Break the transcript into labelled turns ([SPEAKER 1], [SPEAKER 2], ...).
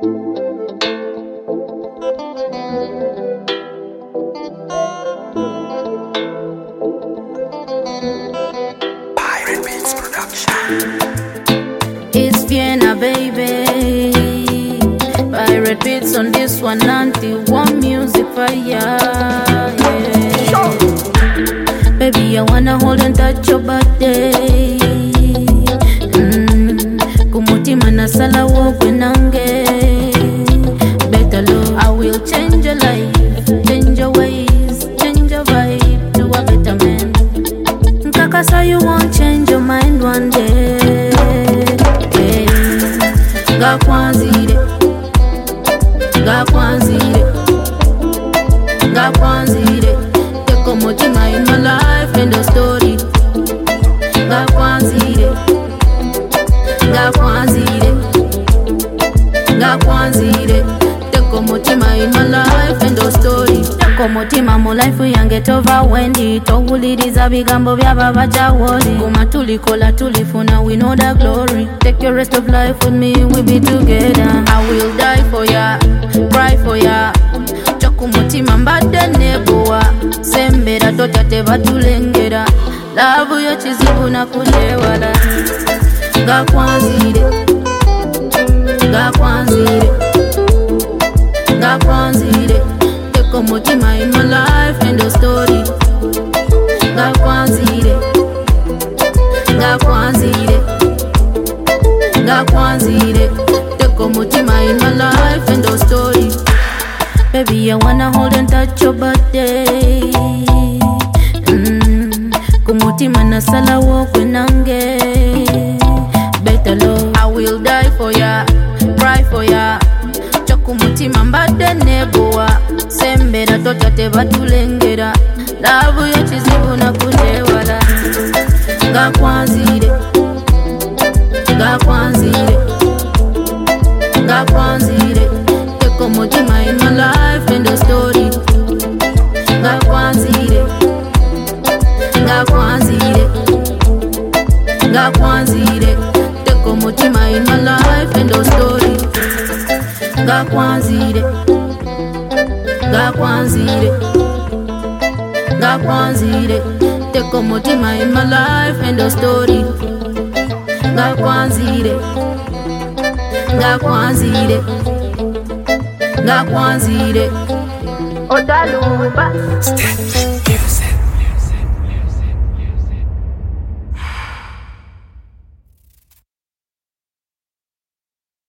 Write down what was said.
[SPEAKER 1] Pirate Beats Production.
[SPEAKER 2] It's Vienna, baby. Pirate Beats on this one, one music fire. Yeah. Baby, I wanna hold and touch your body. Kumutima na sala wokwe nange. Better love, I will change your life, change your ways, change your vibe to a better man. Kakasa, you won't change your mind one day. Gakwanzire, Gakwanzire, Gakwanzire. Take a motima in my life and the story. Gakwanzire, Gakwanzire, Gakwanzire. Take a motima in my life and the story. Take a motima mu life yange tova wendi. Towuliriza bigambo bya baba jawoli. Kuma tulikola tulifuna, we know the glory. Take your rest of life with me, we be together. I will die for ya, cry for ya. Chokumutima mbadde nebowa. Sembera totate batulengera. Love yo chizibu na kulewala. Gakwanzire, Gakwanzire, Gakwanzire. Take a motima in my life and the story. Gakwanzire, Gakwanzire, Gakwanzire. Take a motima in my life and the story. Baby, I wanna hold and touch your body. Kumutima na sala wokwe nange. Better love, I will die for ya, cry for ya. Chokumutima mbadde nebowa. Sembera totate batulengera. Love yo chizibu na kulewala. Gakwanzire, Gakwanzire, Gakwanzire. Take a motima in my life and the story. Gakwanzire, Gakwanzire, Gakwanzire. Take a motima in my life and the story. Gakwanzire, Gakwanzire, Gakwanzire. Take a motima in my life and the story. Gakwanzire, Gakwanzire, Gakwanzire. Otaluba.